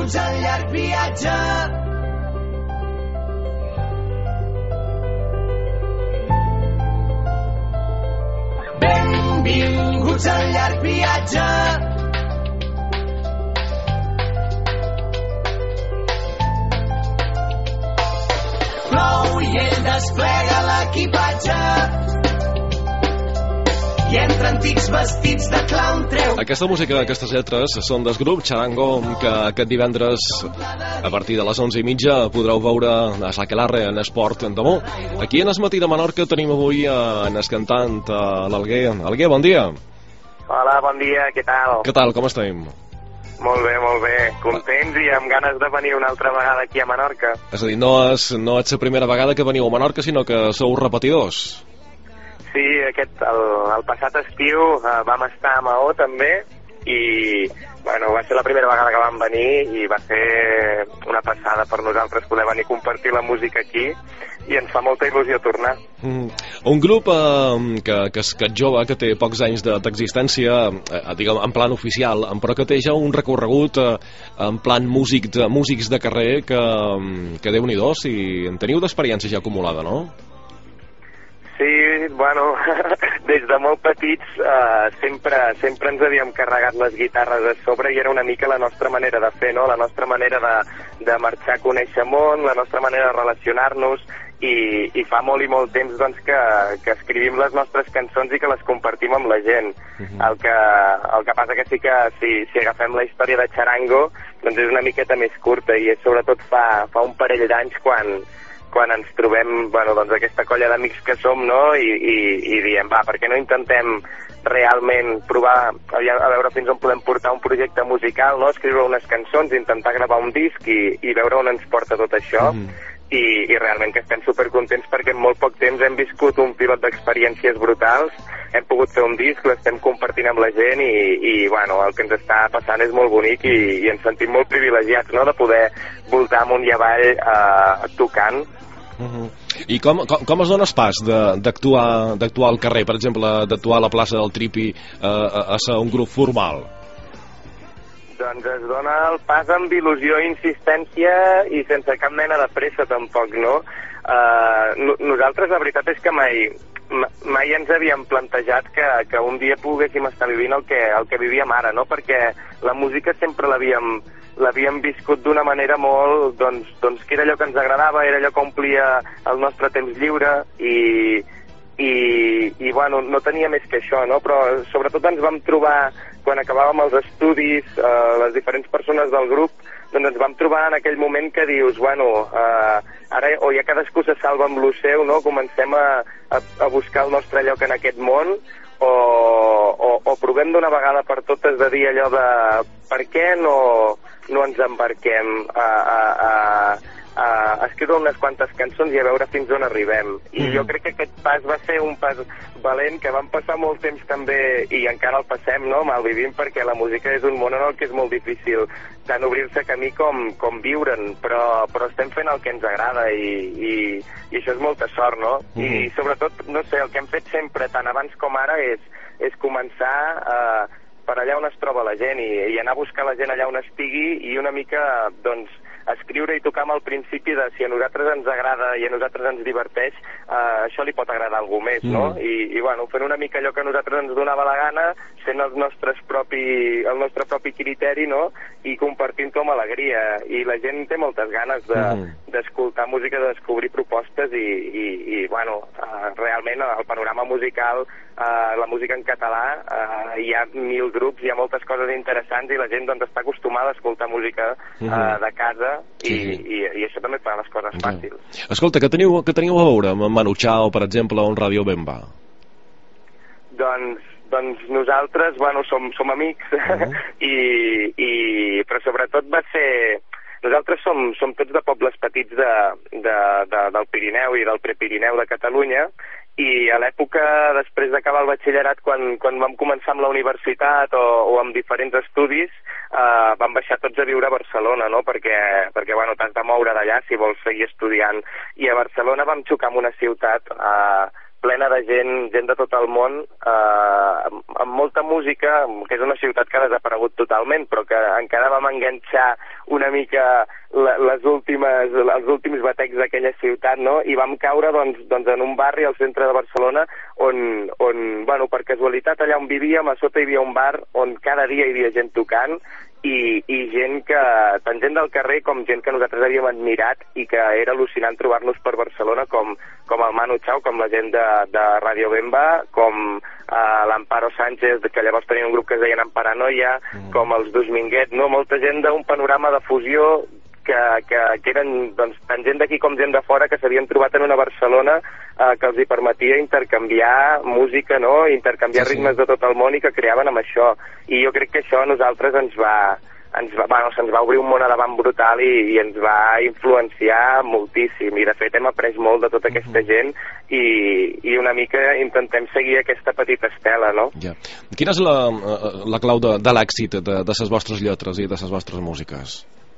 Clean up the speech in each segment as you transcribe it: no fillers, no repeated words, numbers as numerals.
Benvinguts al llarg viatge. Benvinguts al llarg viatge. Plou i ell desplega l'equipatge i entre antics vestits de clown treu. Aquesta música, aquestes lletres són del grup Charango, que aquest divendres a partir de les 11:30 podreu veure a Saquelarre en Esport en Demó. Aquí en el matí de Menorca tenim avui en el cantant l'Alguer. Alguer, bon dia. Hola, bon dia, què tal? Què tal, com estem? Molt bé, contents i amb ganes de venir una altra vegada aquí a Menorca. És a dir, no és la primera vegada que veniu a Menorca, sinó que sou repetidors. Sí, el passat estiu vam estar a Maó també i bueno, va ser la primera vegada que vam venir i va ser una passada per nosaltres poder venir a compartir la música aquí i ens fa molta il·lusió tornar. Un grup que és jove, que té pocs anys d'existència, diguem, en plan oficial, però que té ja un recorregut en plan músics de carrer que Déu-n'hi-do, si en teniu d'experiència ja acumulada, no? Sí, bueno, des de molt petits sempre ens havíem carregat les guitarres a sobre i era una mica la nostra manera de fer, no? La nostra manera de marxar a conèixer món, la nostra manera de relacionar-nos i fa molt i molt temps doncs, que escrivim les nostres cançons i que les compartim amb la gent. El que passa que sí que si agafem la història de Charango doncs és una miqueta més curta i és sobretot fa un parell d'anys quan ens trobem, bueno, doncs aquesta colla d'amics que som, no? I diem, va, per què no intentem realment provar a veure fins on podem portar un projecte musical, no? Escriure unes cançons, intentar gravar un disc i veure on ens porta tot això. I realment que estem supercontents perquè en molt poc temps hem viscut un pilot d'experiències brutals, hem pogut fer un disc, l'estem compartint amb la gent i bueno, el que ens està passant és molt bonic i ens sentim molt privilegiats, no?, de poder voltar amunt i avall tocant. I com es dona el pas d'actuar al carrer, per exemple, d'actuar a la plaça del Tripi a ser un grup formal? Doncs es dona el pas amb il·lusió i insistència i sense cap mena de pressa tampoc, no? Nosaltres la veritat és que mai ens havíem plantejat que un dia poguéssim estar vivint el que vivíem ara, no? Perquè la música sempre l'havíem viscut d'una manera molt, doncs que era allò que ens agradava, era allò que omplia el nostre temps lliure i bueno, no tenia més que això, no? Però sobretot ens vam trobar, quan acabàvem els estudis, les diferents persones del grup, doncs ens vam trobar en aquell moment que dius, bueno, ara o ja cadascú se salva amb lo seu, no? Comencem a buscar el nostre lloc en aquest món, o provem d'una vegada per totes de dir allò de per què no ens embarquem a escriure unes quantes cançons i a veure fins on arribem. I jo crec que aquest pas va ser un pas valent, que vam passar molt temps també, i encara el passem, no?, malvivint, perquè la música és un món en el que és molt difícil tant obrir-se camí com viure'n, però estem fent el que ens agrada i això és molta sort, no? I sobretot, no sé, el que hem fet sempre, tant abans com ara, és començar per allà on es troba la gent i anar a buscar la gent allà on estigui i una mica, doncs, escriure i tocar amb el principi de si a nosaltres ens agrada i a nosaltres ens diverteix, això li pot agradar a algú més, no? I bueno, fent una mica allò que a nosaltres ens donava la gana, sent el nostre propi criteri, no? I compartint-ho amb alegria. I la gent té moltes ganes d'escoltar música, de descobrir propostes i bueno, realment el panorama musical, la música en català, hi ha 1000 grups, hi ha moltes coses interessants i la gent doncs està acostumada a escoltar música de casa i això també fa les coses fàcils. Escolta, què teniu a veure amb Manu Chao, per exemple, o en Radio Bemba? Doncs nosaltres, bueno, som amics però sobretot va ser... Nosaltres som tots de pobles petits del Pirineu i del Prepirineu de Catalunya i a l'època, després d'acabar el batxillerat, quan vam començar amb la universitat o amb diferents estudis, vam baixar tots a viure a Barcelona, no? Perquè bueno, t'has de moure d'allà si vols seguir estudiant. I a Barcelona vam xocar amb una ciutat plena de gent de tot el món, amb molta música, que és una ciutat que ha desaparegut totalment, però que encara vam enganxar una mica els últims batecs d'aquella ciutat, no? I vam caure doncs en un barri al centre de Barcelona on bueno, per casualitat allà on vivíem, a sota hi havia un bar on cada dia hi havia gent tocant i gent tant gent del carrer com gent que nosaltres havíem admirat i que era al·lucinant trobar-nos per Barcelona com el Manu Chao, com la gent de Radio Bemba, com l'Amparo Sánchez, que llavors tenia un grup que es deien Amparanoia, com els Dusminguet, no? Molta gent d'un panorama de fusió que eren doncs, tant gent d'aquí com gent de fora que s'havien trobat en una Barcelona que els hi permetia intercanviar música, no? Intercanviar ritmes de tot el món i que creaven amb això. I jo crec que això a nosaltres se'ns va obrir un món a davant brutal i ens va influenciar moltíssim. I de fet hem après molt de tota aquesta gent i una mica intentem seguir aquesta petita estela, no? Ja. Quina és la clau de l'èxit de les vostres lletres i de les vostres músiques?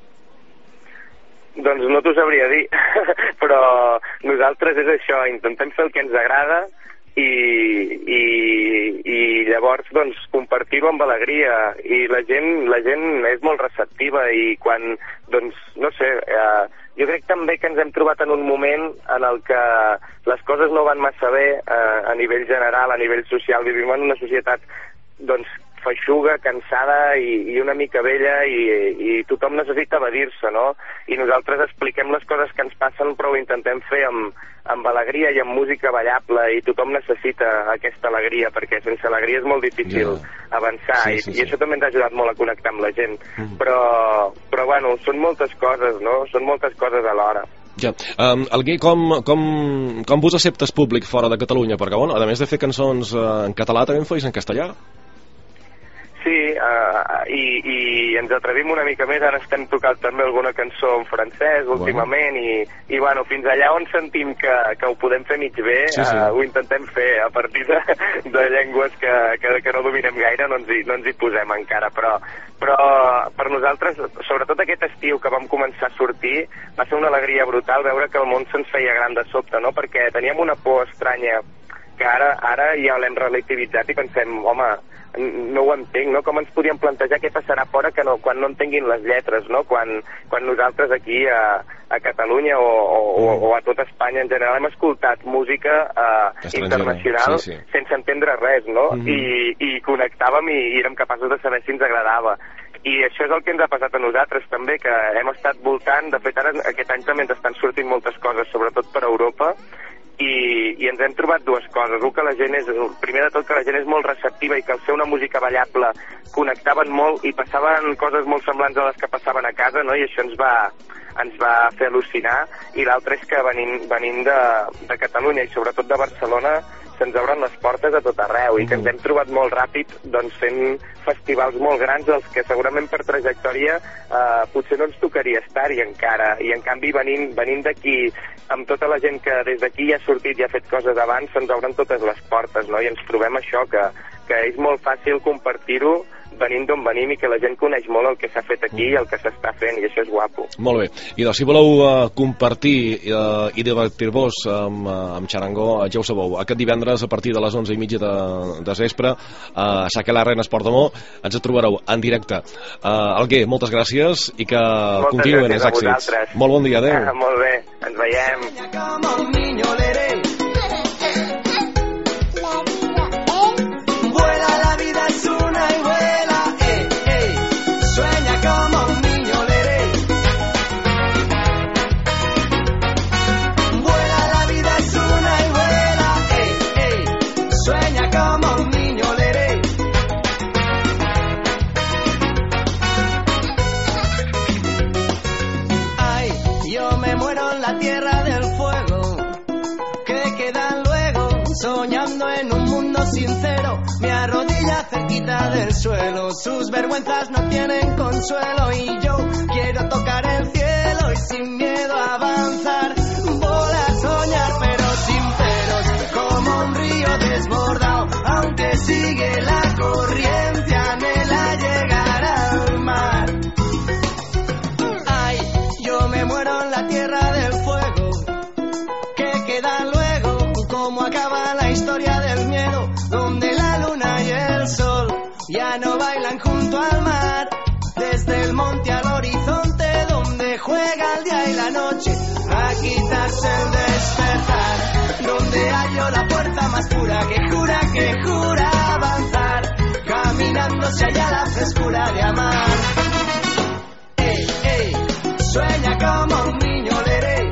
Doncs no t'ho sabria dir, però nosaltres és això, intentem fer el que ens agrada i llavors doncs compartir-ho amb alegria i la gent és molt receptiva i quan, doncs, no sé, jo crec també que ens hem trobat en un moment en el que les coses no van massa bé a nivell general, a nivell social, vivim en una societat doncs feixuga, cansada i una mica vella i tothom necessita evadir-se, no? I nosaltres expliquem les coses que ens passen però ho intentem fer amb alegria i amb música ballable i tothom necessita aquesta alegria perquè sense alegria és molt difícil avançar i això també ens ha ajudat molt a connectar amb la gent. Però bueno, són moltes coses, no? Són moltes coses alhora. Ja. Alguer, com vos acceptes públic fora de Catalunya? Perquè, bueno, a més de fer cançons en català, també en feis en castellà? Sí, i ens atrevim una mica més, ara estem tocant també alguna cançó en francès últimament i bueno, fins allà on sentim que ho podem fer mig bé, ho intentem fer a partir de llengües que no dominem gaire, no ens hi posem encara, però per nosaltres, sobretot aquest estiu que vam començar a sortir, va ser una alegria brutal veure que el món se'ns feia gran de sobte, no? Perquè teníem una por estranya que ara ja l'hem relativitzat i pensem, home, no ho entenc, no? Com ens podíem plantejar què passarà fora quan no entenguin les lletres, no? Quan nosaltres aquí a Catalunya o a tot Espanya en general hem escoltat música internacional sense entendre res, no? I connectàvem i érem capaços de saber si ens agradava. I això és el que ens ha passat a nosaltres també, que hem estat voltant, de fet ara aquest any també ens estan sortint moltes coses, sobretot per Europa, i ens hem trobat dues coses. Un, que la gent primer de tot, que la gent és molt receptiva i que al ser una música ballable connectaven molt i passaven coses molt semblants a les que passaven a casa, no? I això ens va fer al·lucinar. I l'altre és que venint de Catalunya i sobretot de Barcelona se'ns obren les portes a tot arreu i que ens hem trobat molt ràpid doncs fent festivals molt grans els que segurament per trajectòria potser no ens tocaria estar-hi encara, i en canvi venint d'aquí amb tota la gent que des d'aquí ja ha sortit i ha fet coses abans, se'ns obren totes les portes, no? I ens trobem això, que és molt fàcil compartir-ho venint d'on venim i que la gent coneix molt el que s'ha fet aquí i el que s'està fent, i això és guapo. Molt bé. I doncs, si voleu compartir i divertir-vos amb Xarangó, ja ho sabeu, aquest divendres a partir de les 11:30 de vespre a Saquelarre en Esport d'Amor ens trobareu en directe. Alguer, moltes gràcies i que continuïn els èxits. Molt bon dia, adeu. Molt bé, ens veiem. Soñando en un mundo sincero, me arrodilla cerquita del suelo. Sus vergüenzas no tienen consuelo y yo quiero tocar el cielo y sin miedo avanzar. Volar, soñar, pero sin peros, como un río desbordado. Aunque sigue la corriente, anhela llegar al mar. Ay, yo me muero en la tierra del fuego. ¿Qué queda luego? ¿Cómo acaba la que jura avanzar, caminándose allá la frescura de amar. Ey, ey, sueña como un niño, leré.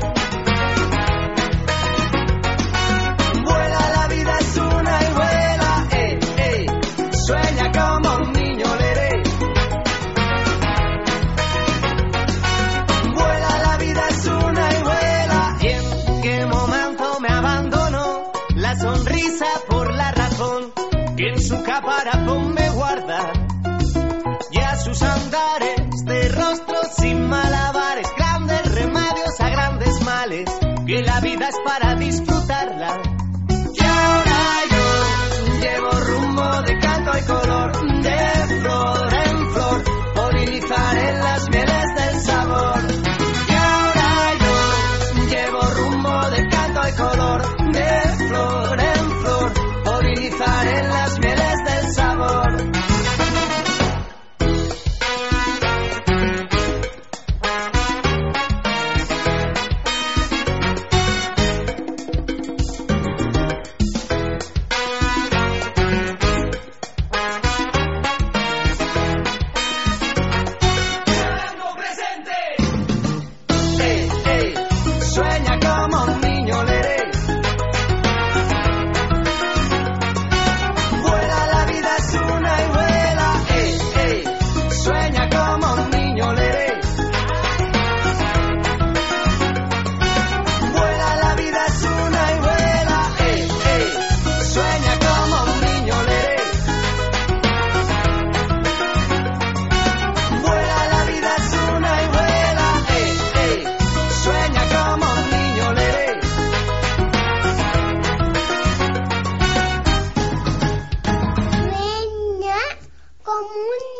Vuela, la vida es una y vuela. Ey, ey, sueña como un niño, leré. Vuela, la vida es una y vuela. ¿Y en qué momento me abandonó la sonrisa por la razón que en su caparazón me guarda? Ya sus andares de rostro sin malabares, grandes remedios a grandes males, que la vida es para disfrutarla. Y ahora yo llevo rumbo de canto y color, de flor en flor, polinizar en las mieles del sabor. Y ahora yo llevo rumbo de canto y color, de flor en flor, polinizar en las mieles del sabor. Sueña como un niño, leré. Vuela, la vida es una y vuela. Sueña como un niño, leré. Vuela, la vida es una y vuela. Sueña como un niño, leré. Vuela, la vida es una y vuela. Sueña como un niño, leré. Sueña como un